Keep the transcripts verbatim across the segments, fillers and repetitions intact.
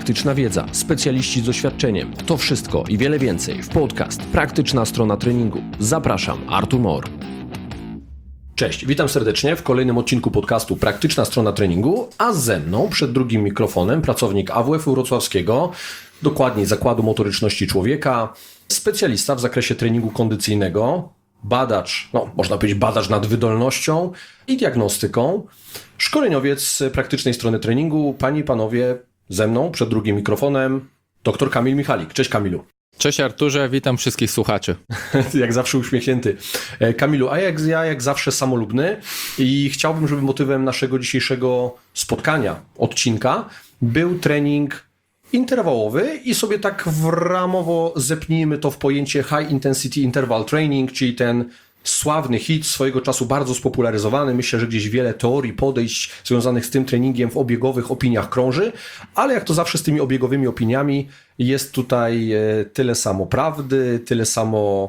praktyczna wiedza, specjaliści z doświadczeniem. To wszystko i wiele więcej w podcast Praktyczna Strona Treningu. Zapraszam, Artur Mor. Cześć, witam serdecznie w kolejnym odcinku podcastu Praktyczna Strona Treningu, a ze mną przed drugim mikrofonem pracownik A W F-u Wrocławskiego, dokładniej Zakładu Motoryczności Człowieka, specjalista w zakresie treningu kondycyjnego, badacz, no można powiedzieć badacz nad wydolnością i diagnostyką, szkoleniowiec praktycznej strony treningu. Panie i panowie, ze mną przed drugim mikrofonem dr Kamil Michalik. Cześć Kamilu. Cześć Arturze, witam wszystkich słuchaczy. Jak zawsze uśmiechnięty. Kamilu, a jak ja jak zawsze samolubny i chciałbym, żeby motywem naszego dzisiejszego spotkania, odcinka był trening interwałowy i sobie tak w ramowo zepnijmy to w pojęcie High Intensity Interval Training, czyli ten sławny hit, swojego czasu bardzo spopularyzowany. Myślę, że gdzieś wiele teorii, podejść związanych z tym treningiem w obiegowych opiniach krąży, ale jak to zawsze z tymi obiegowymi opiniami jest tutaj tyle samo prawdy, tyle samo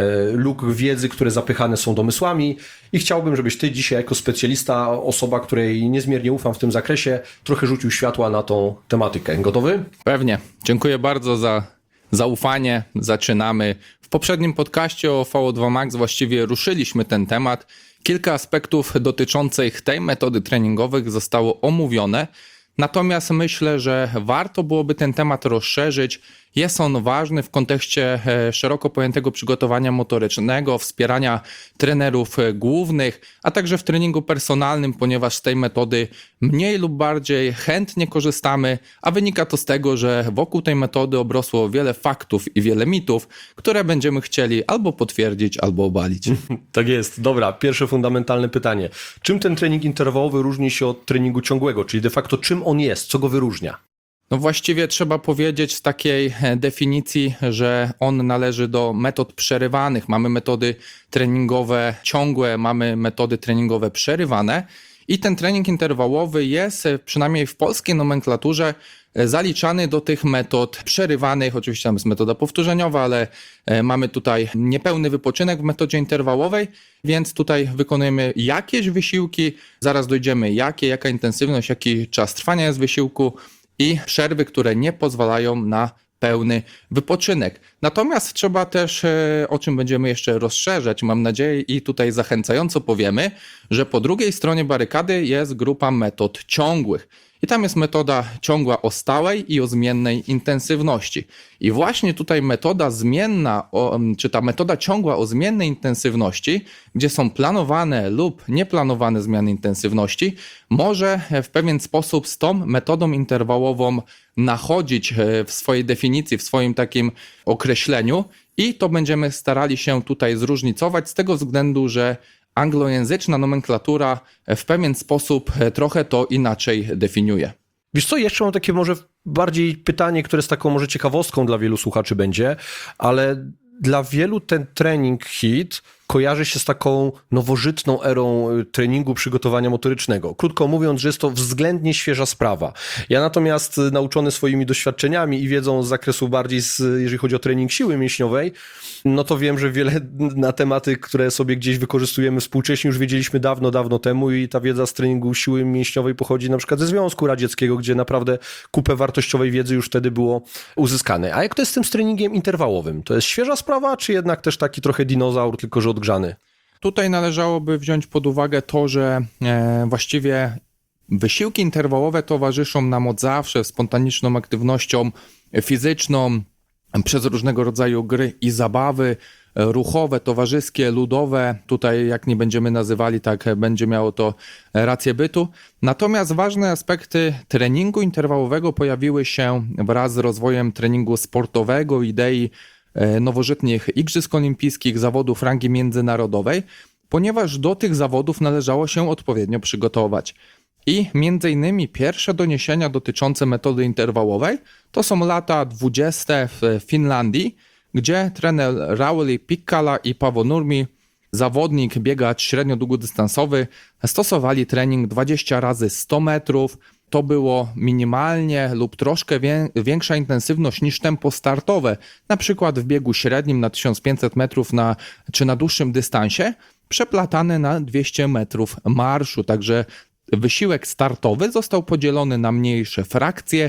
luk wiedzy, które zapychane są domysłami i chciałbym, żebyś ty dzisiaj jako specjalista, osoba, której niezmiernie ufam w tym zakresie, trochę rzucił światła na tą tematykę. Gotowy? Pewnie. Dziękuję bardzo za zaufanie. Zaczynamy. W poprzednim podcaście o V O dwa Max właściwie ruszyliśmy ten temat. Kilka aspektów dotyczących tej metody treningowych zostało omówione. Natomiast myślę, że warto byłoby ten temat rozszerzyć. Jest on ważny w kontekście szeroko pojętego przygotowania motorycznego, wspierania trenerów głównych, a także w treningu personalnym, ponieważ z tej metody mniej lub bardziej chętnie korzystamy, a wynika to z tego, że wokół tej metody obrosło wiele faktów i wiele mitów, które będziemy chcieli albo potwierdzić, albo obalić. Tak jest. Dobra, pierwsze fundamentalne pytanie. Czym ten trening interwałowy różni się od treningu ciągłego? Czyli de facto czym on jest? Co go wyróżnia? No właściwie trzeba powiedzieć z takiej definicji, że on należy do metod przerywanych. Mamy metody treningowe ciągłe, mamy metody treningowe przerywane i ten trening interwałowy jest przynajmniej w polskiej nomenklaturze zaliczany do tych metod przerywanych. Oczywiście tam jest metoda powtórzeniowa, ale mamy tutaj niepełny wypoczynek w metodzie interwałowej, więc tutaj wykonujemy jakieś wysiłki, zaraz dojdziemy jakie, jaka intensywność, jaki czas trwania jest wysiłku, i przerwy, które nie pozwalają na pełny wypoczynek. Natomiast trzeba też, o czym będziemy jeszcze rozszerzać, mam nadzieję, i tutaj zachęcająco powiemy, że po drugiej stronie barykady jest grupa metod ciągłych. I tam jest metoda ciągła o stałej i o zmiennej intensywności. I właśnie tutaj metoda zmienna, czy ta metoda ciągła o zmiennej intensywności, gdzie są planowane lub nieplanowane zmiany intensywności, może w pewien sposób z tą metodą interwałową nachodzić w swojej definicji, w swoim takim określeniu i to będziemy starali się tutaj zróżnicować z tego względu, że anglojęzyczna nomenklatura w pewien sposób trochę to inaczej definiuje. Wiesz co, jeszcze mam takie może bardziej pytanie, które z taką może ciekawostką dla wielu słuchaczy będzie, ale dla wielu ten trening hit kojarzy się z taką nowożytną erą treningu przygotowania motorycznego. Krótko mówiąc, że jest to względnie świeża sprawa. Ja natomiast nauczony swoimi doświadczeniami i wiedzą z zakresu bardziej, z, jeżeli chodzi o trening siły mięśniowej, no to wiem, że wiele na tematy, które sobie gdzieś wykorzystujemy współcześnie, już wiedzieliśmy dawno, dawno temu i ta wiedza z treningu siły mięśniowej pochodzi na przykład ze Związku Radzieckiego, gdzie naprawdę kupę wartościowej wiedzy już wtedy było uzyskane. A jak to jest z tym z treningiem interwałowym? To jest świeża sprawa, czy jednak też taki trochę dinozaur, tylko że odgrzany? Tutaj należałoby wziąć pod uwagę to, że e, właściwie wysiłki interwałowe towarzyszą nam od zawsze spontaniczną aktywnością fizyczną, przez różnego rodzaju gry i zabawy ruchowe, towarzyskie, ludowe. Tutaj jak nie będziemy nazywali, tak będzie miało to rację bytu. Natomiast ważne aspekty treningu interwałowego pojawiły się wraz z rozwojem treningu sportowego, idei nowożytnych Igrzysk Olimpijskich, zawodów rangi międzynarodowej, ponieważ do tych zawodów należało się odpowiednio przygotować. I między innymi pierwsze doniesienia dotyczące metody interwałowej to są lata dwudzieste w Finlandii, gdzie trener Rauli Pikkala i Paavo Nurmi, zawodnik, biegacz średnio długodystansowy, stosowali trening dwadzieścia razy sto metrów. To było minimalnie lub troszkę wie, większa intensywność niż tempo startowe, na przykład w biegu średnim na tysiąc pięćset metrów na, czy na dłuższym dystansie, przeplatane na dwieście metrów marszu. Także wysiłek startowy został podzielony na mniejsze frakcje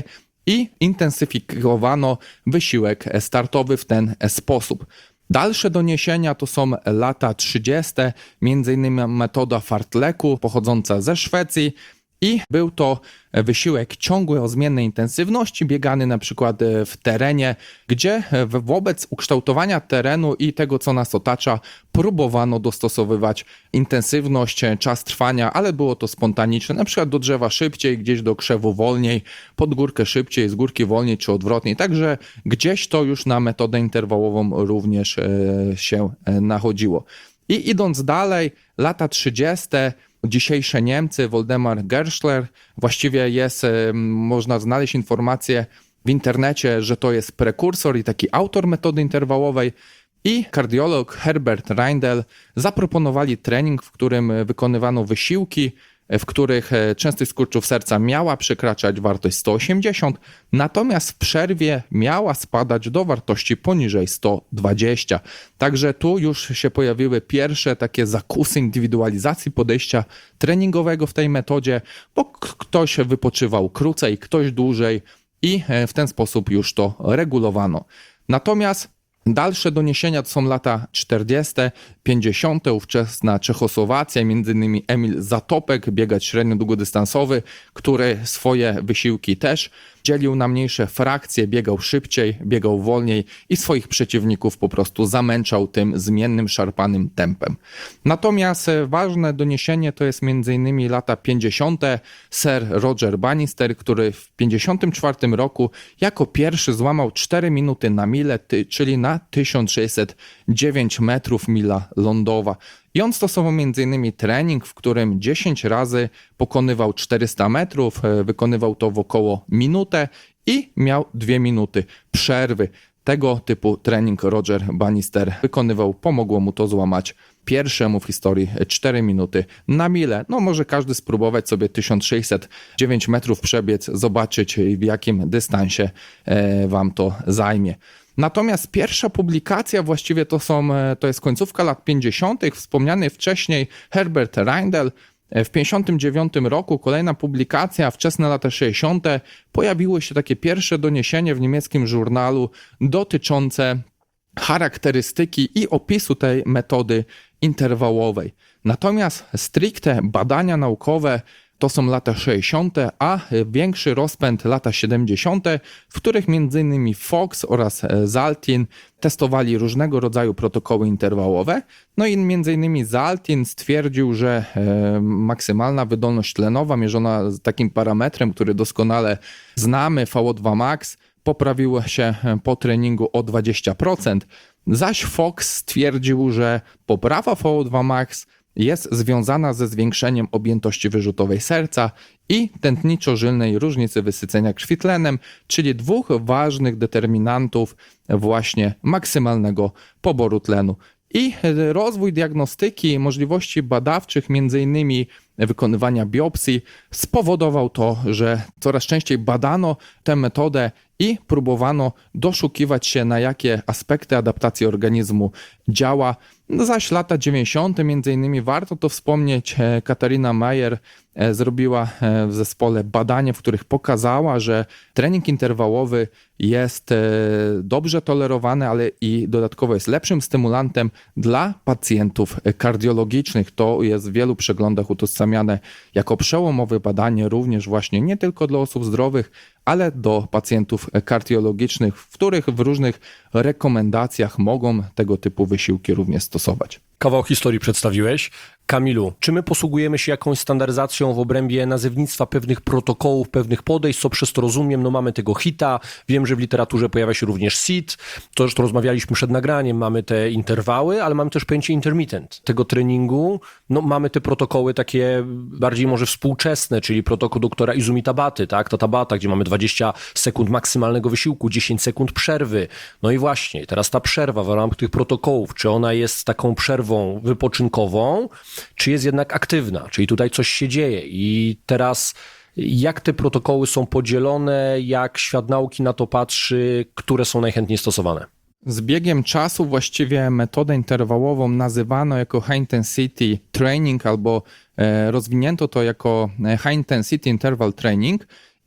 i intensyfikowano wysiłek startowy w ten sposób. Dalsze doniesienia to są lata trzydzieste, między innymi metoda fartleku pochodząca ze Szwecji i był to wysiłek ciągły o zmiennej intensywności, biegany na przykład w terenie, gdzie wobec ukształtowania terenu i tego, co nas otacza, próbowano dostosowywać intensywność, czas trwania, ale było to spontaniczne, na przykład do drzewa szybciej, gdzieś do krzewu wolniej, pod górkę szybciej, z górki wolniej czy odwrotnie. Także gdzieś to już na metodę interwałową również się nachodziło. I idąc dalej, lata trzydzieste, dzisiejsze Niemcy, Woldemar Gerschler, właściwie jest, można znaleźć informacje w internecie, że to jest prekursor i taki autor metody interwałowej, i kardiolog Herbert Reindl zaproponowali trening, w którym wykonywano wysiłki, w których częstość skurczów serca miała przekraczać wartość sto osiemdziesiąt, natomiast w przerwie miała spadać do wartości poniżej sto dwadzieścia. Także tu już się pojawiły pierwsze takie zakusy indywidualizacji podejścia treningowego w tej metodzie, bo ktoś wypoczywał krócej, ktoś dłużej i w ten sposób już to regulowano. Natomiast dalsze doniesienia to są lata czterdzieste, pięćdziesiąte, ówczesna Czechosłowacja, między innymi Emil Zatopek, biegacz średnio długodystansowy, który swoje wysiłki też dzielił na mniejsze frakcje, biegał szybciej, biegał wolniej i swoich przeciwników po prostu zamęczał tym zmiennym, szarpanym tempem. Natomiast ważne doniesienie to jest między innymi lata pięćdziesiąte. Sir Roger Bannister, który w pięćdziesiątym czwartym roku jako pierwszy złamał cztery minuty na milę, czyli na tysiąc sześćset dziewięć metrów mila lądowa. I on stosował między innymi trening, w którym dziesięć razy pokonywał czterysta metrów, wykonywał to w około minutę i miał dwie minuty przerwy. Tego typu trening Roger Bannister wykonywał, pomogło mu to złamać pierwszemu w historii cztery minuty na milę. No może każdy spróbować sobie tysiąc sześćset dziewięć metrów przebiec, zobaczyć w jakim dystansie wam to zajmie. Natomiast pierwsza publikacja właściwie to są, to jest końcówka lat pięćdziesiątych. Wspomniany wcześniej Herbert Reindl. W pięćdziesiątym dziewiątym roku kolejna publikacja, wczesne lata sześćdziesiąte. Pojawiło się takie pierwsze doniesienie w niemieckim żurnalu dotyczące charakterystyki i opisu tej metody interwałowej. Natomiast stricte badania naukowe to są lata sześćdziesiąte, a większy rozpęd lata siedemdziesiąte, w których między innymi Fox oraz Zaltin testowali różnego rodzaju protokoły interwałowe. No i między innymi Zaltin stwierdził, że maksymalna wydolność tlenowa mierzona takim parametrem, który doskonale znamy, V O dwa max, poprawiła się po treningu o dwadzieścia procent. Zaś Fox stwierdził, że poprawa V O dwa max jest związana ze zwiększeniem objętości wyrzutowej serca i tętniczo-żylnej różnicy wysycenia krwi tlenem, czyli dwóch ważnych determinantów właśnie maksymalnego poboru tlenu. I rozwój diagnostyki, możliwości badawczych, między innymi wykonywania biopsji, spowodował to, że coraz częściej badano tę metodę i próbowano doszukiwać się, na jakie aspekty adaptacji organizmu działa. Zaś lata dziewięćdziesiąte, między innymi warto to wspomnieć, Katarina Mayer zrobiła w zespole badanie, w których pokazała, że trening interwałowy jest dobrze tolerowany, ale i dodatkowo jest lepszym stymulantem dla pacjentów kardiologicznych. To jest w wielu przeglądach utożsamiane jako przełomowe badanie, również właśnie nie tylko dla osób zdrowych, ale do pacjentów kardiologicznych, w których w różnych rekomendacjach mogą tego typu wysiłki również stosować. Kawał historii przedstawiłeś. Kamilu, czy my posługujemy się jakąś standaryzacją w obrębie nazewnictwa pewnych protokołów, pewnych podejść, co przez to rozumiem? No mamy tego hita, wiem, że w literaturze pojawia się również sit, to już to rozmawialiśmy przed nagraniem, mamy te interwały, ale mamy też pojęcie intermittent tego treningu. No mamy te protokoły takie bardziej może współczesne, czyli protokół doktora Izumi Tabaty, tak, ta Tabata, gdzie mamy dwadzieścia sekund maksymalnego wysiłku, dziesięć sekund przerwy. No i właśnie, teraz ta przerwa w ramach tych protokołów, czy ona jest taką przerwą wypoczynkową, czy jest jednak aktywna, czyli tutaj coś się dzieje i teraz jak te protokoły są podzielone, jak świat nauki na to patrzy, które są najchętniej stosowane? Z biegiem czasu właściwie metodę interwałową nazywano jako High Intensity Training albo rozwinięto to jako High Intensity Interval Training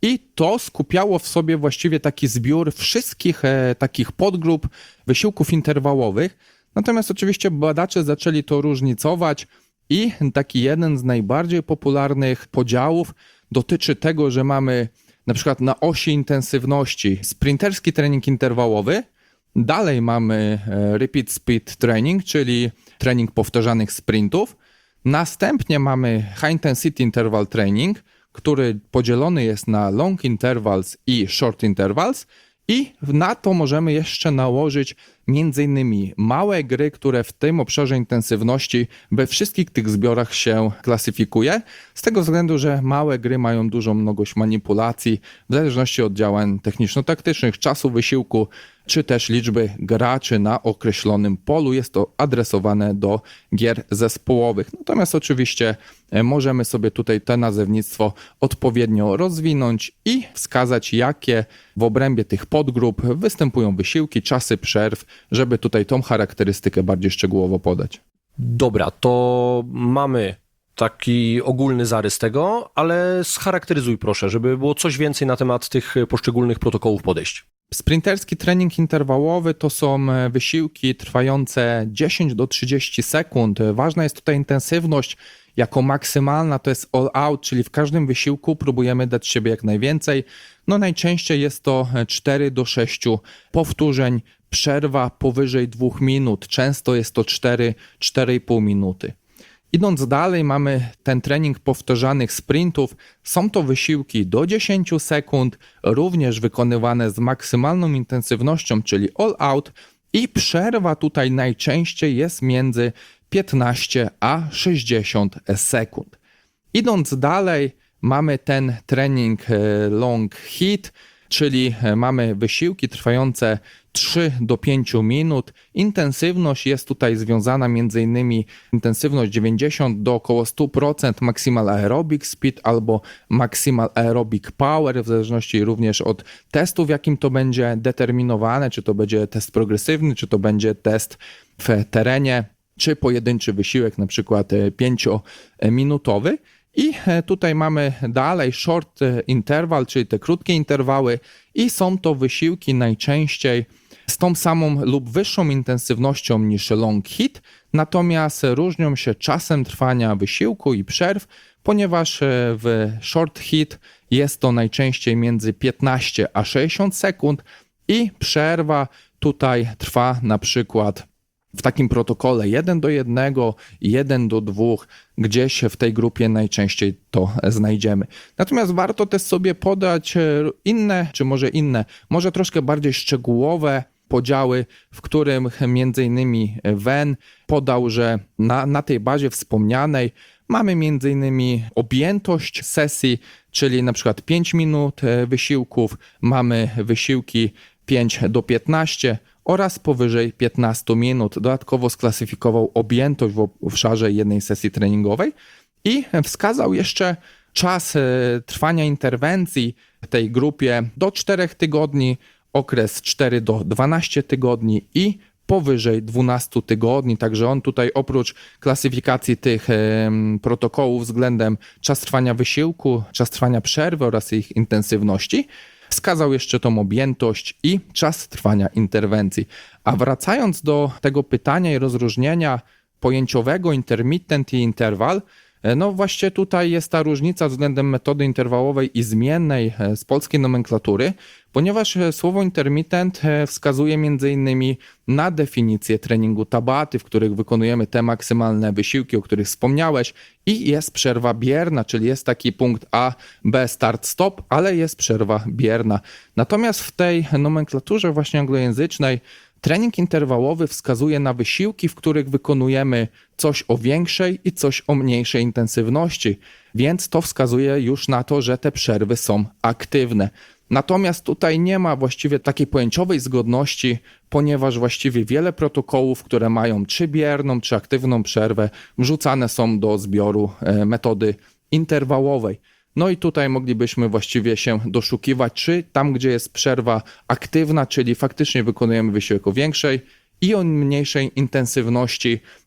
I to skupiało w sobie właściwie taki zbiór wszystkich e, takich podgrup wysiłków interwałowych. Natomiast oczywiście badacze zaczęli to różnicować i taki jeden z najbardziej popularnych podziałów dotyczy tego, że mamy na przykład na osi intensywności sprinterski trening interwałowy, dalej mamy e, repeat speed training, czyli trening powtarzanych sprintów, następnie mamy high intensity interval training, który podzielony jest na long intervals i short intervals i na to możemy jeszcze nałożyć między innymi małe gry, które w tym obszarze intensywności we wszystkich tych zbiorach się klasyfikuje, z tego względu, że małe gry mają dużą mnogość manipulacji w zależności od działań techniczno-taktycznych, czasu wysiłku, czy też liczby graczy na określonym polu. Jest to adresowane do gier zespołowych. Natomiast oczywiście możemy sobie tutaj to nazewnictwo odpowiednio rozwinąć i wskazać, jakie w obrębie tych podgrup występują wysiłki, czasy przerw, żeby tutaj tą charakterystykę bardziej szczegółowo podać. Dobra, to mamy taki ogólny zarys tego, ale scharakteryzuj proszę, żeby było coś więcej na temat tych poszczególnych protokołów podejść. Sprinterski trening interwałowy to są wysiłki trwające dziesięć do trzydziestu sekund. Ważna jest tutaj intensywność jako maksymalna, to jest all out, czyli w każdym wysiłku próbujemy dać siebie jak najwięcej. No najczęściej jest to cztery do sześciu powtórzeń, przerwa powyżej dwóch minut, często jest to cztery do czterech i pół minuty. Idąc dalej, mamy ten trening powtarzanych sprintów. Są to wysiłki do dziesięciu sekund, również wykonywane z maksymalną intensywnością, czyli all out i przerwa tutaj najczęściej jest między piętnaście a sześćdziesiąt sekund. Idąc dalej, mamy ten trening long hit, czyli mamy wysiłki trwające trzy do pięciu minut. Intensywność jest tutaj związana między innymi intensywność dziewięćdziesiąt do około sto procent maximal aerobic speed albo maximal aerobic power, w zależności również od testu, w jakim to będzie determinowane, czy to będzie test progresywny, czy to będzie test w terenie, czy pojedynczy wysiłek, na przykład pięciominutowy. I tutaj mamy dalej short interval, czyli te krótkie interwały i są to wysiłki najczęściej z tą samą lub wyższą intensywnością niż long hit, natomiast różnią się czasem trwania wysiłku i przerw, ponieważ w short hit jest to najczęściej między piętnaście a sześćdziesiąt sekund i przerwa tutaj trwa na przykład w takim protokole jeden do jednego, jeden do dwóch, gdzieś w tej grupie najczęściej to znajdziemy. Natomiast warto też sobie podać inne, czy może inne, może troszkę bardziej szczegółowe podziały, w którym między innymi Venn podał, że na, na tej bazie wspomnianej mamy między innymi objętość sesji, czyli na przykład pięć minut wysiłków, mamy wysiłki pięć do piętnastu oraz powyżej piętnastu minut. Dodatkowo sklasyfikował objętość w obszarze jednej sesji treningowej i wskazał jeszcze czas trwania interwencji w tej grupie do czterech tygodni, okres cztery do dwunastu tygodni i powyżej dwunastu tygodni. Także on tutaj oprócz klasyfikacji tych protokołów względem czas trwania wysiłku, czas trwania przerwy oraz ich intensywności, wskazał jeszcze tą objętość i czas trwania interwencji. A wracając do tego pytania i rozróżnienia pojęciowego intermittent i interval, no właśnie tutaj jest ta różnica względem metody interwałowej i zmiennej z polskiej nomenklatury, ponieważ słowo intermittent wskazuje między innymi na definicję treningu Tabaty, w których wykonujemy te maksymalne wysiłki, o których wspomniałeś, i jest przerwa bierna, czyli jest taki punkt A, B, start, stop, ale jest przerwa bierna. Natomiast w tej nomenklaturze właśnie anglojęzycznej trening interwałowy wskazuje na wysiłki, w których wykonujemy coś o większej i coś o mniejszej intensywności, więc to wskazuje już na to, że te przerwy są aktywne. Natomiast tutaj nie ma właściwie takiej pojęciowej zgodności, ponieważ właściwie wiele protokołów, które mają czy bierną, czy aktywną przerwę, wrzucane są do zbioru metody interwałowej. No i tutaj moglibyśmy właściwie się doszukiwać, czy tam, gdzie jest przerwa aktywna, czyli faktycznie wykonujemy wysiłek o większej i o mniejszej intensywności,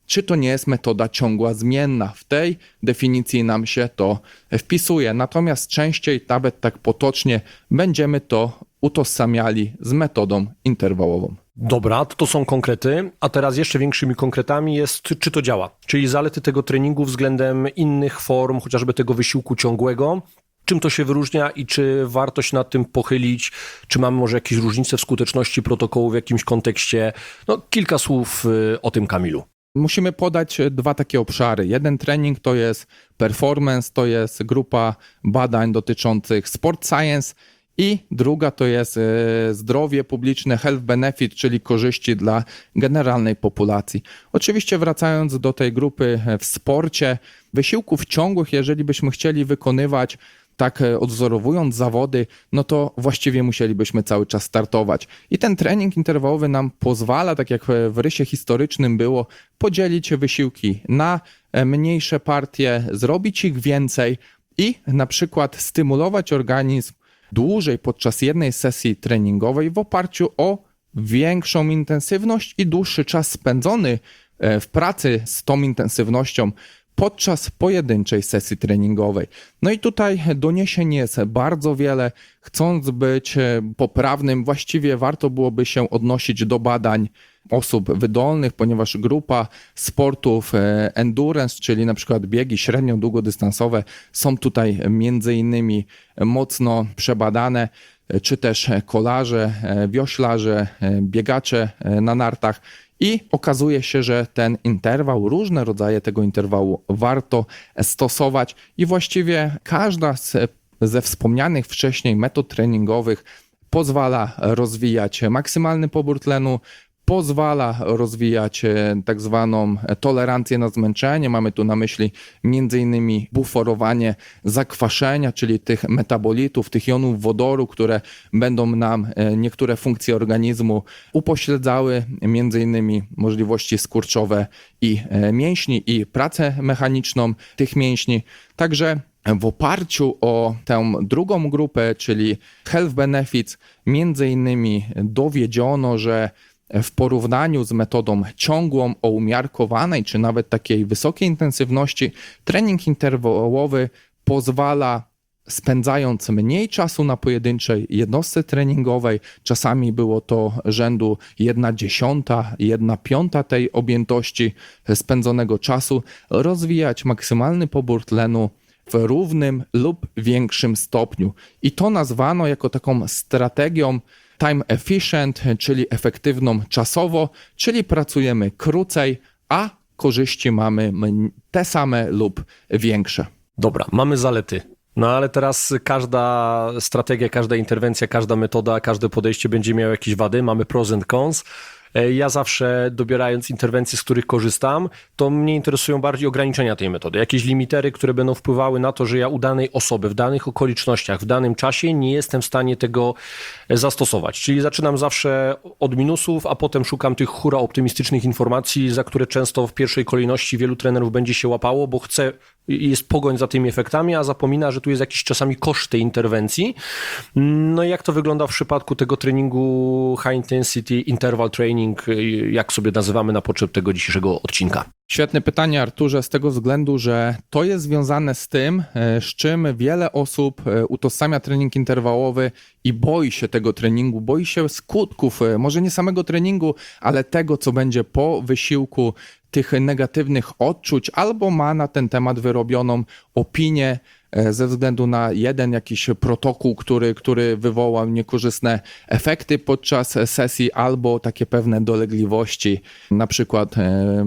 czy to nie jest metoda ciągła zmienna. W tej definicji nam się to wpisuje. Natomiast częściej, nawet tak potocznie, będziemy to utożsamiali z metodą interwałową. Dobra, to są konkrety, a teraz jeszcze większymi konkretami jest, czy to działa, czyli zalety tego treningu względem innych form, chociażby tego wysiłku ciągłego. Czym to się wyróżnia i czy warto się nad tym pochylić, czy mamy może jakieś różnice w skuteczności protokołu w jakimś kontekście? No, kilka słów o tym, Kamilu. Musimy podać dwa takie obszary. Jeden trening to jest performance, to jest grupa badań dotyczących sport science i druga to jest zdrowie publiczne, health benefit, czyli korzyści dla generalnej populacji. Oczywiście wracając do tej grupy w sporcie, wysiłków ciągłych, jeżeli byśmy chcieli wykonywać tak odwzorowując zawody, no to właściwie musielibyśmy cały czas startować. I ten trening interwałowy nam pozwala, tak jak w rysie historycznym było, podzielić wysiłki na mniejsze partie, zrobić ich więcej i na przykład stymulować organizm dłużej podczas jednej sesji treningowej w oparciu o większą intensywność i dłuższy czas spędzony w pracy z tą intensywnością podczas pojedynczej sesji treningowej. No i tutaj doniesień jest bardzo wiele. Chcąc być poprawnym, właściwie warto byłoby się odnosić do badań osób wydolnych, ponieważ grupa sportów endurance, czyli na przykład biegi średnio-długodystansowe, są tutaj między innymi mocno przebadane, czy też kolarze, wioślarze, biegacze na nartach. I okazuje się, że ten interwał, różne rodzaje tego interwału warto stosować i właściwie każda z, ze wspomnianych wcześniej metod treningowych pozwala rozwijać maksymalny pobór tlenu, pozwala rozwijać tak zwaną tolerancję na zmęczenie. Mamy tu na myśli między innymi buforowanie zakwaszenia, czyli tych metabolitów, tych jonów wodoru, które będą nam niektóre funkcje organizmu upośledzały, między innymi możliwości skurczowe i mięśni i pracę mechaniczną tych mięśni. Także w oparciu o tę drugą grupę, czyli health benefits, między innymi dowiedziono, że w porównaniu z metodą ciągłą o umiarkowanej czy nawet takiej wysokiej intensywności, trening interwałowy pozwala, spędzając mniej czasu na pojedynczej jednostce treningowej, czasami było to rzędu jedna dziesiąta, jedna piąta tej objętości spędzonego czasu, rozwijać maksymalny pobór tlenu w równym lub większym stopniu. I to nazwano jako taką strategią time efficient, czyli efektywną czasowo, czyli pracujemy krócej, a korzyści mamy te same lub większe. Dobra, mamy zalety. No ale teraz każda strategia, każda interwencja, każda metoda, każde podejście będzie miało jakieś wady. Mamy pros and cons. Ja zawsze dobierając interwencje, z których korzystam, to mnie interesują bardziej ograniczenia tej metody. Jakieś limitery, które będą wpływały na to, że ja u danej osoby, w danych okolicznościach, w danym czasie nie jestem w stanie tego zastosować. Czyli zaczynam zawsze od minusów, a potem szukam tych hura optymistycznych informacji, za które często w pierwszej kolejności wielu trenerów będzie się łapało, bo chce, jest pogoń za tymi efektami, a zapomina, że tu jest jakiś czasami koszt tej interwencji. No i jak to wygląda w przypadku tego treningu High Intensity Interval Training, jak sobie nazywamy na potrzeb tego dzisiejszego odcinka? Świetne pytanie, Arturze, z tego względu, że to jest związane z tym, z czym wiele osób utożsamia trening interwałowy i boi się tego treningu, boi się skutków, może nie samego treningu, ale tego, co będzie po wysiłku, tych negatywnych odczuć, albo ma na ten temat wyrobioną opinię ze względu na jeden jakiś protokół, który, który wywołał niekorzystne efekty podczas sesji, albo takie pewne dolegliwości, na przykład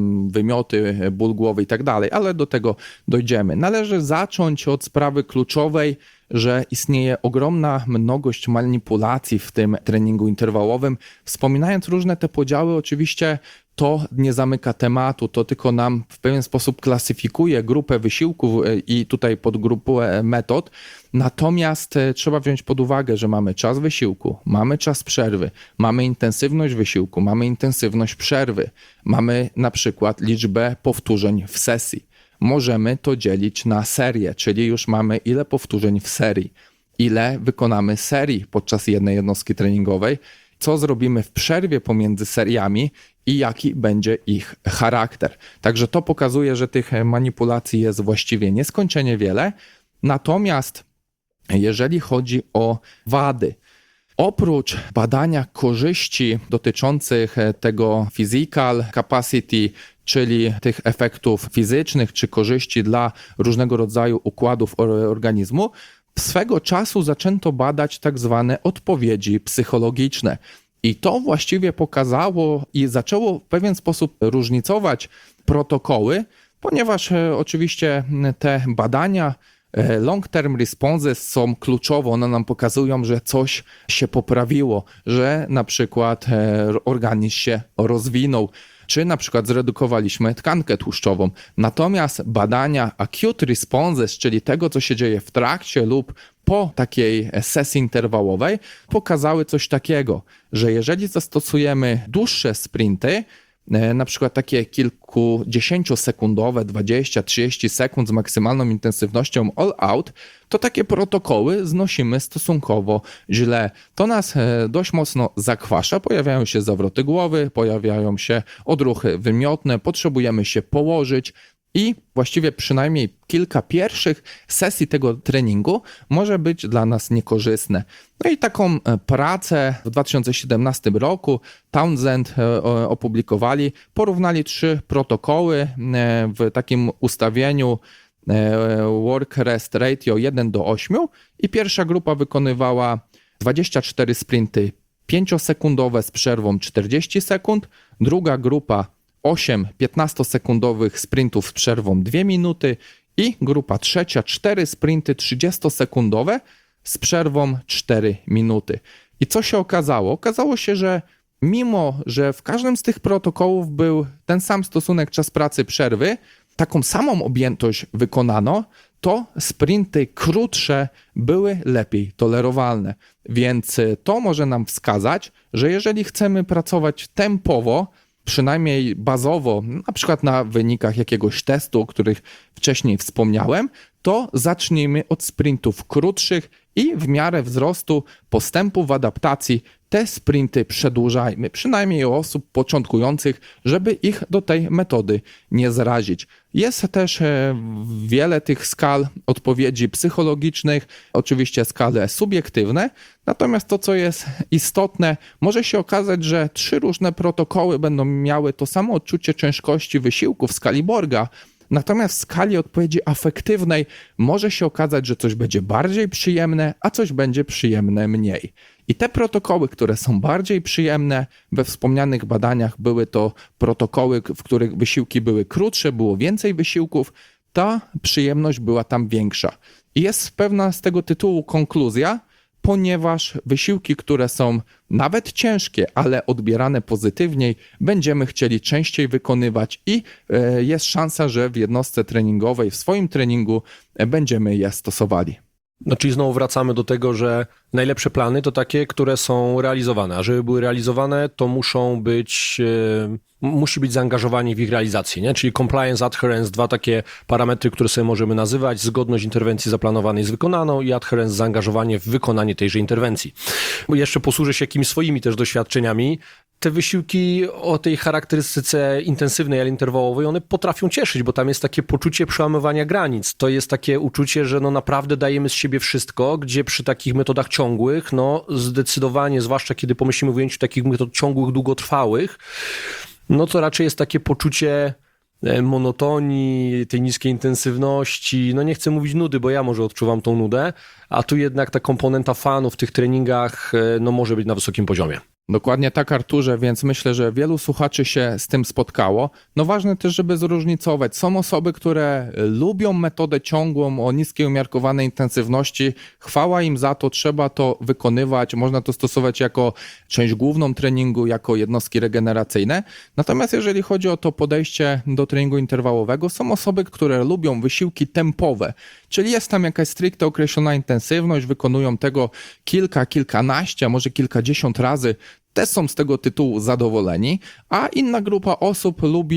wymioty, ból głowy i tak dalej, ale do tego dojdziemy. Należy zacząć od sprawy kluczowej, że istnieje ogromna mnogość manipulacji w tym treningu interwałowym. Wspominając różne te podziały, oczywiście to nie zamyka tematu, to tylko nam w pewien sposób klasyfikuje grupę wysiłków i tutaj podgrupę metod. Natomiast trzeba wziąć pod uwagę, że mamy czas wysiłku, mamy czas przerwy, mamy intensywność wysiłku, mamy intensywność przerwy, mamy na przykład liczbę powtórzeń w sesji. Możemy to dzielić na serię, czyli już mamy ile powtórzeń w serii, ile wykonamy serii podczas jednej jednostki treningowej co zrobimy w przerwie pomiędzy seriami i jaki będzie ich charakter. Także to pokazuje, że tych manipulacji jest właściwie nieskończenie wiele. Natomiast jeżeli chodzi o wady, oprócz badania korzyści dotyczących tego physical capacity, czyli tych efektów fizycznych czy korzyści dla różnego rodzaju układów organizmu, swego czasu zaczęto badać tak zwane odpowiedzi psychologiczne. I to właściwie pokazało i zaczęło w pewien sposób różnicować protokoły, ponieważ oczywiście te badania long-term responses są kluczowe, one nam pokazują, że coś się poprawiło, że na przykład organizm się rozwinął, czy na przykład zredukowaliśmy tkankę tłuszczową. Natomiast badania acute responses, czyli tego, co się dzieje w trakcie lub po takiej sesji interwałowej, pokazały coś takiego, że jeżeli zastosujemy dłuższe sprinty, na przykład takie kilkudziesięciosekundowe, dwadzieścia trzydzieści sekund z maksymalną intensywnością all out, to takie protokoły znosimy stosunkowo źle. To nas dość mocno zakwasza, pojawiają się zawroty głowy, pojawiają się odruchy wymiotne, potrzebujemy się położyć i właściwie przynajmniej kilka pierwszych sesji tego treningu może być dla nas niekorzystne. No i taką pracę w dwa tysiące siedemnastym roku Townsend opublikowali, porównali trzy protokoły w takim ustawieniu work rest ratio jeden do ośmiu i pierwsza grupa wykonywała dwadzieścia cztery sprinty pięciosekundowe z przerwą czterdzieści sekund, druga grupa osiem piętnastosekundowych sprintów z przerwą dwie minuty i grupa trzecia cztery sprinty trzydziestosekundowe z przerwą cztery minuty. I co się okazało? Okazało się, że mimo, że w każdym z tych protokołów był ten sam stosunek czas pracy przerwy, taką samą objętość wykonano, to sprinty krótsze były lepiej tolerowalne. Więc to może nam wskazać, że jeżeli chcemy pracować tempowo, przynajmniej bazowo, na przykład na wynikach jakiegoś testu, o których wcześniej wspomniałem, to zacznijmy od sprintów krótszych i w miarę wzrostu postępu w adaptacji te sprinty przedłużajmy, przynajmniej u osób początkujących, żeby ich do tej metody nie zrazić. Jest też wiele tych skal odpowiedzi psychologicznych, oczywiście skale subiektywne, natomiast to, co jest istotne, może się okazać, że trzy różne protokoły będą miały to samo odczucie ciężkości wysiłku w skali Borga, natomiast w skali odpowiedzi afektywnej może się okazać, że coś będzie bardziej przyjemne, a coś będzie przyjemne mniej. I te protokoły, które są bardziej przyjemne, we wspomnianych badaniach były to protokoły, w których wysiłki były krótsze, było więcej wysiłków, ta przyjemność była tam większa. I jest pewna z tego tytułu konkluzja, ponieważ wysiłki, które są nawet ciężkie, ale odbierane pozytywniej, będziemy chcieli częściej wykonywać i jest szansa, że w jednostce treningowej, w swoim treningu będziemy je stosowali. No, czyli znowu wracamy do tego, że najlepsze plany to takie, które są realizowane, a żeby były realizowane, to muszą być, yy, musi być zaangażowanie w ich realizację, nie? Czyli compliance, adherence, dwa takie parametry, które sobie możemy nazywać, zgodność interwencji zaplanowanej z wykonaną i adherence, zaangażowanie w wykonanie tejże interwencji. Bo jeszcze posłużę się jakimiś swoimi też doświadczeniami. Te wysiłki o tej charakterystyce intensywnej, ale interwałowej, one potrafią cieszyć, bo tam jest takie poczucie przełamywania granic. To jest takie uczucie, że no naprawdę dajemy z siebie wszystko, gdzie przy takich metodach ciągłych, no zdecydowanie, zwłaszcza kiedy pomyślimy o ujęciu takich metod ciągłych, długotrwałych, no to raczej jest takie poczucie monotonii, tej niskiej intensywności, no nie chcę mówić nudy, bo ja może odczuwam tą nudę, a tu jednak ta komponenta fanu w tych treningach, no może być na wysokim poziomie. Dokładnie tak, Arturze, więc myślę, że wielu słuchaczy się z tym spotkało. No ważne też, żeby zróżnicować. Są osoby, które lubią metodę ciągłą o niskiej umiarkowanej intensywności. Chwała im za to, trzeba to wykonywać. Można to stosować jako część główną treningu, jako jednostki regeneracyjne. Natomiast jeżeli chodzi o to podejście do treningu interwałowego, są osoby, które lubią wysiłki tempowe, czyli jest tam jakaś stricte określona intensywność, wykonują tego kilka, kilkanaście, a może kilkadziesiąt razy. Te są z tego tytułu zadowoleni, a inna grupa osób lubi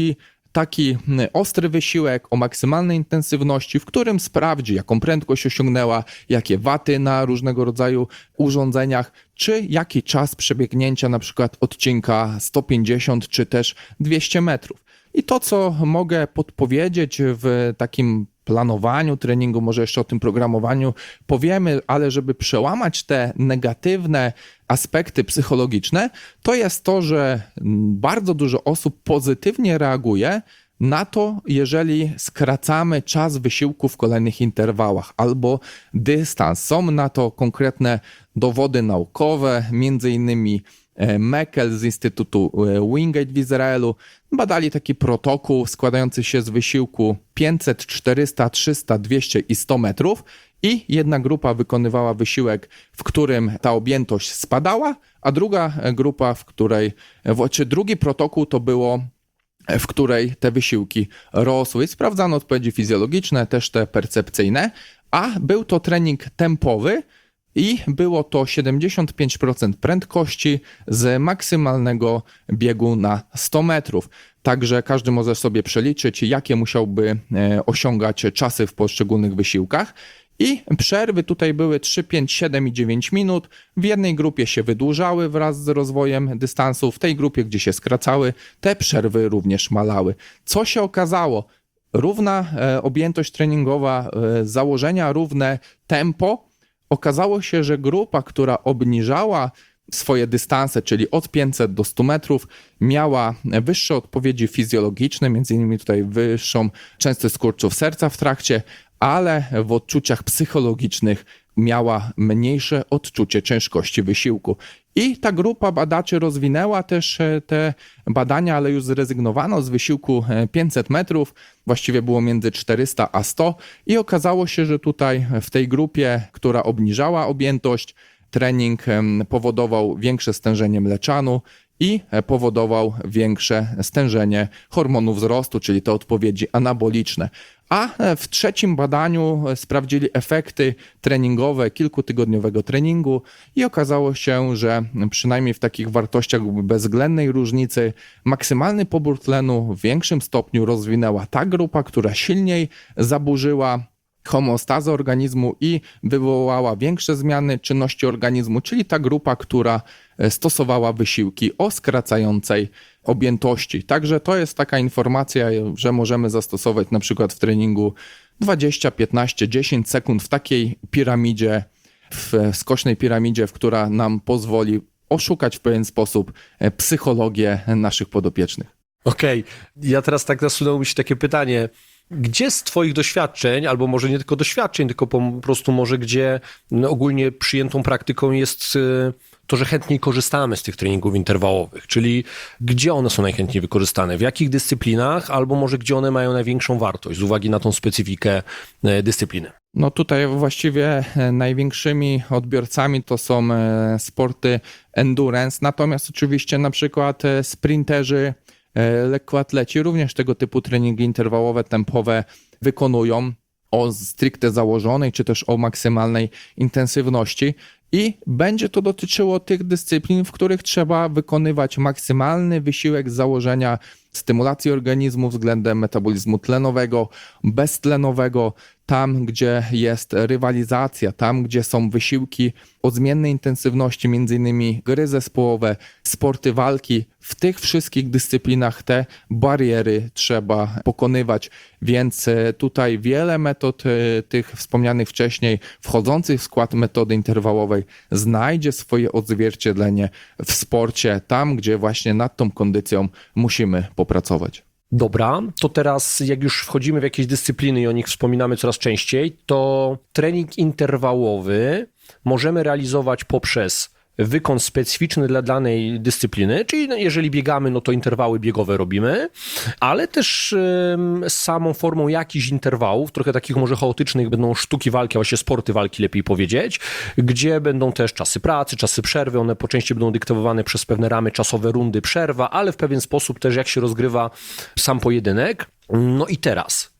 taki ostry wysiłek o maksymalnej intensywności, w którym sprawdzi, jaką prędkość osiągnęła, jakie waty na różnego rodzaju urządzeniach, czy jaki czas przebiegnięcia na przykład odcinka sto pięćdziesiąt czy też dwieście metrów. I to, co mogę podpowiedzieć w takim planowaniu treningu, może jeszcze o tym programowaniu powiemy, ale żeby przełamać te negatywne aspekty psychologiczne, to jest to, że bardzo dużo osób pozytywnie reaguje na to, jeżeli skracamy czas wysiłku w kolejnych interwałach albo dystans. Są na to konkretne dowody naukowe, między innymi Meckel z Instytutu Wingate w Izraelu badali taki protokół składający się z wysiłku pięćset, czterysta, trzysta, dwieście i sto metrów i jedna grupa wykonywała wysiłek, w którym ta objętość spadała, a druga grupa, w której, czy drugi protokół to było, w której te wysiłki rosły. Sprawdzano odpowiedzi fizjologiczne, też te percepcyjne, a był to trening tempowy, i było to siedemdziesiąt pięć procent prędkości z maksymalnego biegu na sto metrów. Także każdy może sobie przeliczyć, jakie musiałby osiągać czasy w poszczególnych wysiłkach. I przerwy tutaj były trzy, pięć, siedem i dziewięć minut. W jednej grupie się wydłużały wraz z rozwojem dystansu, w tej grupie, gdzie się skracały, te przerwy również malały. Co się okazało? Równa objętość treningowa, założenia równe tempo. Okazało się, że grupa, która obniżała swoje dystanse, czyli od pięćset do stu metrów, miała wyższe odpowiedzi fizjologiczne, między innymi tutaj wyższą częstość skurczów serca w trakcie, ale w odczuciach psychologicznych miała mniejsze odczucie ciężkości wysiłku. I ta grupa badaczy rozwinęła też te badania, ale już zrezygnowano z wysiłku pięćset metrów, właściwie było między czterysta a sto i okazało się, że tutaj w tej grupie, która obniżała objętość, trening powodował większe stężenie mleczanu i powodował większe stężenie hormonu wzrostu, czyli te odpowiedzi anaboliczne. A w trzecim badaniu sprawdzili efekty treningowe kilkutygodniowego treningu i okazało się, że przynajmniej w takich wartościach bezwzględnej różnicy maksymalny pobór tlenu w większym stopniu rozwinęła ta grupa, która silniej zaburzyła homeostazę organizmu i wywołała większe zmiany czynności organizmu, czyli ta grupa, która stosowała wysiłki o skracającej objętości. Także to jest taka informacja, że możemy zastosować na przykład w treningu dwadzieścia, piętnaście, dziesięć sekund w takiej piramidzie, w skocznej piramidzie, która nam pozwoli oszukać w pewien sposób psychologię naszych podopiecznych. Okej, okay. Ja teraz tak nasunęło mi się takie pytanie. Gdzie z twoich doświadczeń, albo może nie tylko doświadczeń, tylko po prostu może gdzie ogólnie przyjętą praktyką jest to, że chętniej korzystamy z tych treningów interwałowych, czyli gdzie one są najchętniej wykorzystane, w jakich dyscyplinach, albo może gdzie one mają największą wartość z uwagi na tą specyfikę dyscypliny? No tutaj właściwie największymi odbiorcami to są sporty endurance, natomiast oczywiście na przykład sprinterzy, lekkoatleci również tego typu treningi interwałowe, tempowe wykonują o stricte założonej, czy też o maksymalnej intensywności i będzie to dotyczyło tych dyscyplin, w których trzeba wykonywać maksymalny wysiłek z założenia stymulacji organizmu względem metabolizmu tlenowego, beztlenowego, tam gdzie jest rywalizacja, tam gdzie są wysiłki o zmiennej intensywności, między innymi gry zespołowe, sporty walki. W tych wszystkich dyscyplinach te bariery trzeba pokonywać, więc tutaj wiele metod tych wspomnianych wcześniej, wchodzących w skład metody interwałowej, znajdzie swoje odzwierciedlenie w sporcie, tam gdzie właśnie nad tą kondycją musimy popracować. Dobra, to teraz jak już wchodzimy w jakieś dyscypliny i o nich wspominamy coraz częściej, to trening interwałowy możemy realizować poprzez wykon specyficzny dla danej dyscypliny, czyli jeżeli biegamy, no to interwały biegowe robimy, ale też y, samą formą jakichś interwałów, trochę takich może chaotycznych, będą sztuki walki, a właśnie sporty walki lepiej powiedzieć, gdzie będą też czasy pracy, czasy przerwy, one po części będą dyktowane przez pewne ramy czasowe, rundy, przerwa, ale w pewien sposób też jak się rozgrywa sam pojedynek. No i teraz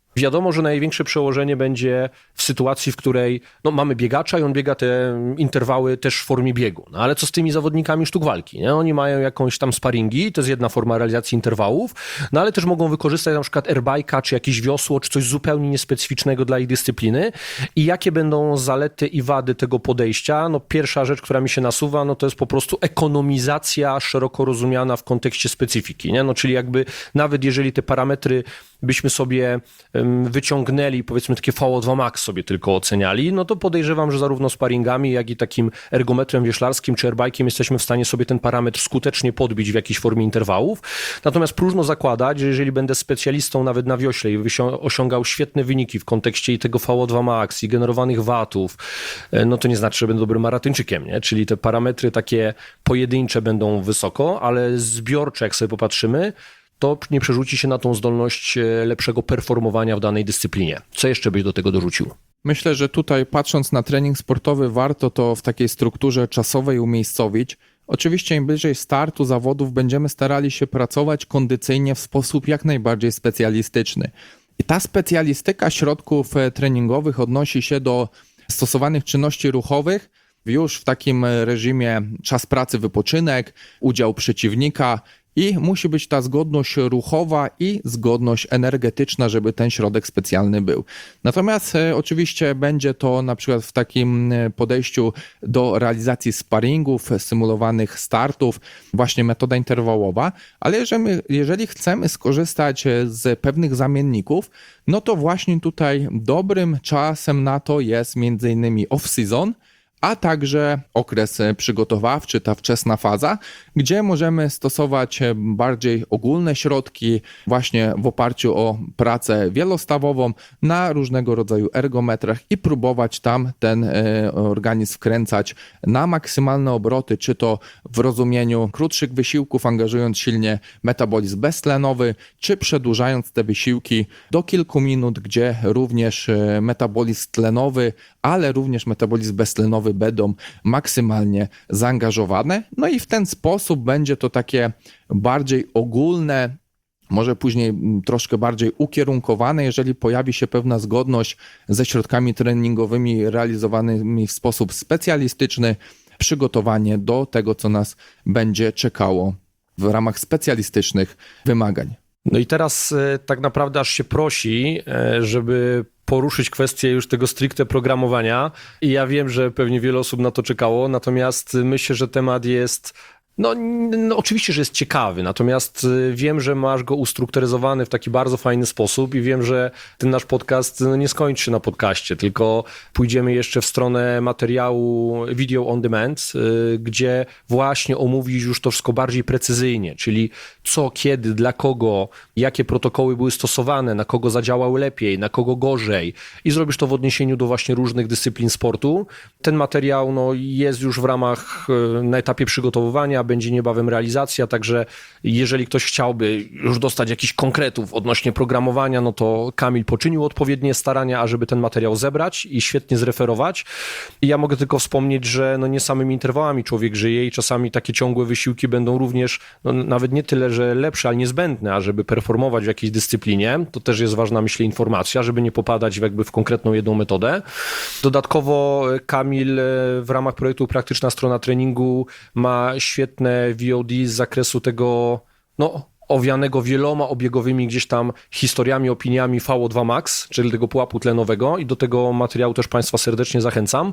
Wiadomo, że największe przełożenie będzie w sytuacji, w której no, mamy biegacza i on biega te interwały też w formie biegu. No ale co z tymi zawodnikami sztuk walki? Nie? Oni mają jakąś tam sparingi, to jest jedna forma realizacji interwałów, no ale też mogą wykorzystać na przykład airbike'a, czy jakieś wiosło, czy coś zupełnie niespecyficznego dla ich dyscypliny. I jakie będą zalety i wady tego podejścia? No pierwsza rzecz, która mi się nasuwa, no to jest po prostu ekonomizacja szeroko rozumiana w kontekście specyfiki. Nie? No czyli jakby nawet jeżeli te parametry byśmy sobie wyciągnęli, powiedzmy takie V O dwa max sobie tylko oceniali, no to podejrzewam, że zarówno sparingami, jak i takim ergometrem wioślarskim czy airbike'iem jesteśmy w stanie sobie ten parametr skutecznie podbić w jakiejś formie interwałów. Natomiast próżno zakładać, że jeżeli będę specjalistą nawet na wiośle i osiągał świetne wyniki w kontekście i tego V O dwa max i generowanych watów, no to nie znaczy, że będę dobrym maratończykiem, nie? Czyli te parametry takie pojedyncze będą wysoko, ale zbiorcze, jak sobie popatrzymy, to nie przerzuci się na tą zdolność lepszego performowania w danej dyscyplinie. Co jeszcze byś do tego dorzucił? Myślę, że tutaj patrząc na trening sportowy warto to w takiej strukturze czasowej umiejscowić. Oczywiście im bliżej startu zawodów będziemy starali się pracować kondycyjnie w sposób jak najbardziej specjalistyczny. I ta specjalistyka środków treningowych odnosi się do stosowanych czynności ruchowych już w takim reżimie czas pracy, wypoczynek, udział przeciwnika, i musi być ta zgodność ruchowa i zgodność energetyczna, żeby ten środek specjalny był. Natomiast e, oczywiście będzie to na przykład w takim podejściu do realizacji sparingów, symulowanych startów, właśnie metoda interwałowa, ale jeżeli, jeżeli chcemy skorzystać z pewnych zamienników, no to właśnie tutaj dobrym czasem na to jest między innymi off-season, a także okres przygotowawczy, ta wczesna faza, gdzie możemy stosować bardziej ogólne środki właśnie w oparciu o pracę wielostawową na różnego rodzaju ergometrach i próbować tam ten organizm wkręcać na maksymalne obroty, czy to w rozumieniu krótszych wysiłków, angażując silnie metabolizm beztlenowy, czy przedłużając te wysiłki do kilku minut, gdzie również metabolizm tlenowy, ale również metabolizm beztlenowy będą maksymalnie zaangażowane. No i w ten sposób będzie to takie bardziej ogólne, może później troszkę bardziej ukierunkowane, jeżeli pojawi się pewna zgodność ze środkami treningowymi realizowanymi w sposób specjalistyczny, przygotowanie do tego, co nas będzie czekało w ramach specjalistycznych wymagań. No i teraz tak naprawdę aż się prosi, żeby poruszyć kwestię już tego stricte programowania i ja wiem, że pewnie wiele osób na to czekało, natomiast myślę, że temat jest No, no oczywiście, że jest ciekawy, natomiast wiem, że masz go ustrukturyzowany w taki bardzo fajny sposób i wiem, że ten nasz podcast no, nie skończy się na podcaście, tylko pójdziemy jeszcze w stronę materiału video on demand, y, gdzie właśnie omówisz już to wszystko bardziej precyzyjnie, czyli co, kiedy, dla kogo, jakie protokoły były stosowane, na kogo zadziałały lepiej, na kogo gorzej i zrobisz to w odniesieniu do właśnie różnych dyscyplin sportu. Ten materiał no, jest już w ramach, na etapie przygotowywania, będzie niebawem realizacja, także jeżeli ktoś chciałby już dostać jakichś konkretów odnośnie programowania, no to Kamil poczynił odpowiednie starania, ażeby ten materiał zebrać i świetnie zreferować. I ja mogę tylko wspomnieć, że no nie samymi interwałami człowiek żyje i czasami takie ciągłe wysiłki będą również, no nawet nie tyle, że lepsze, ale niezbędne, ażeby performować w jakiejś dyscyplinie. To też jest ważna, myślę, informacja, żeby nie popadać jakby w konkretną jedną metodę. Dodatkowo Kamil w ramach projektu Praktyczna Strona Treningu ma świetne V O D z zakresu tego, no, owianego wieloma obiegowymi gdzieś tam historiami, opiniami V O dwa max, czyli tego pułapu tlenowego i do tego materiału też Państwa serdecznie zachęcam.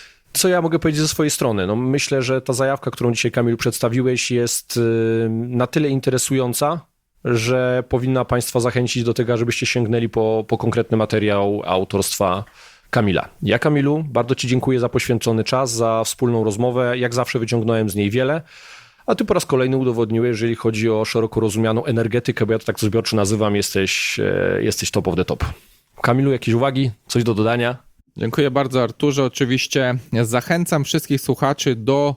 Co ja mogę powiedzieć ze swojej strony? No myślę, że ta zajawka, którą dzisiaj, Kamilu, przedstawiłeś, jest na tyle interesująca, że powinna Państwa zachęcić do tego, żebyście sięgnęli po, po konkretny materiał autorstwa Kamila. Ja, Kamilu, bardzo Ci dziękuję za poświęcony czas, za wspólną rozmowę. Jak zawsze wyciągnąłem z niej wiele, a Ty po raz kolejny udowodniłeś, jeżeli chodzi o szeroko rozumianą energetykę, bo ja to tak zbiorczo nazywam, jesteś, jesteś top of the top. Kamilu, jakieś uwagi? Coś do dodania? Dziękuję bardzo, Arturze. Oczywiście zachęcam wszystkich słuchaczy do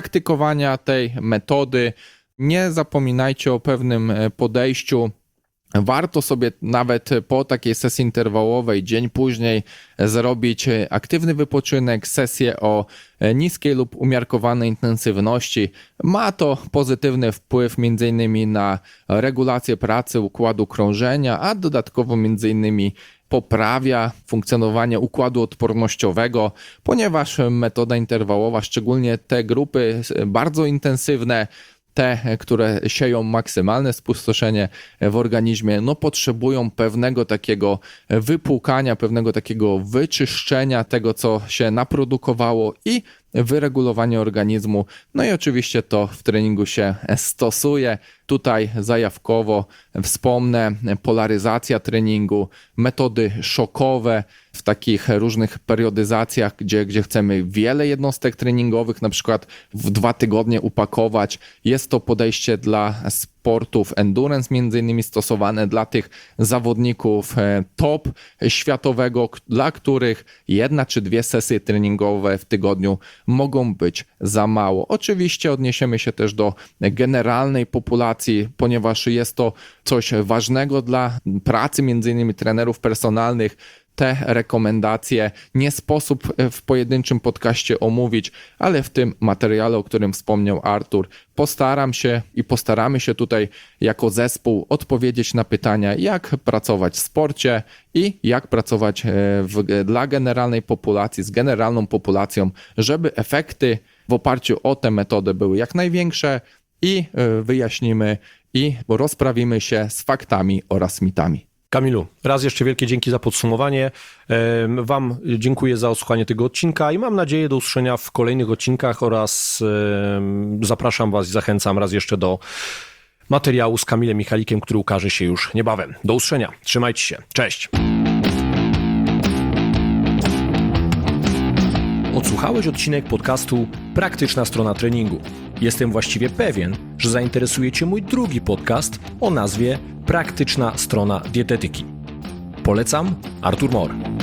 praktykowania tej metody. Nie zapominajcie o pewnym podejściu, Warto sobie nawet po takiej sesji interwałowej dzień później zrobić aktywny wypoczynek, sesję o niskiej lub umiarkowanej intensywności. Ma to pozytywny wpływ między innymi na regulację pracy układu krążenia, a dodatkowo między innymi poprawia funkcjonowanie układu odpornościowego, ponieważ metoda interwałowa, szczególnie te grupy bardzo intensywne, te, które sieją maksymalne spustoszenie w organizmie, no potrzebują pewnego takiego wypłukania, pewnego takiego wyczyszczenia tego, co się naprodukowało i wyregulowanie organizmu. No i oczywiście to w treningu się stosuje. Tutaj zajawkowo wspomnę polaryzacja treningu, metody szokowe w takich różnych periodyzacjach, gdzie, gdzie chcemy wiele jednostek treningowych, na przykład w dwa tygodnie upakować. Jest to podejście dla sportów endurance, między innymi stosowane dla tych zawodników top światowego, dla których jedna czy dwie sesje treningowe w tygodniu mogą być za mało. Oczywiście odniesiemy się też do generalnej populacji, ponieważ jest to coś ważnego dla pracy między innymi trenerów personalnych. Te rekomendacje nie sposób w pojedynczym podcaście omówić, ale w tym materiale, o którym wspomniał Artur, postaram się i postaramy się tutaj jako zespół odpowiedzieć na pytania, jak pracować w sporcie i jak pracować w, dla generalnej populacji, z generalną populacją, żeby efekty w oparciu o tę metodę były jak największe i wyjaśnimy i rozprawimy się z faktami oraz mitami. Kamilu, raz jeszcze wielkie dzięki za podsumowanie. Wam dziękuję za odsłuchanie tego odcinka i mam nadzieję do usłyszenia w kolejnych odcinkach oraz zapraszam Was i zachęcam raz jeszcze do materiału z Kamilem Michalikiem, który ukaże się już niebawem. Do usłyszenia. Trzymajcie się. Cześć. Odsłuchałeś odcinek podcastu Praktyczna strona treningu. Jestem właściwie pewien, że zainteresuje Cię mój drugi podcast o nazwie Praktyczna strona dietetyki. Polecam, Artur Mor.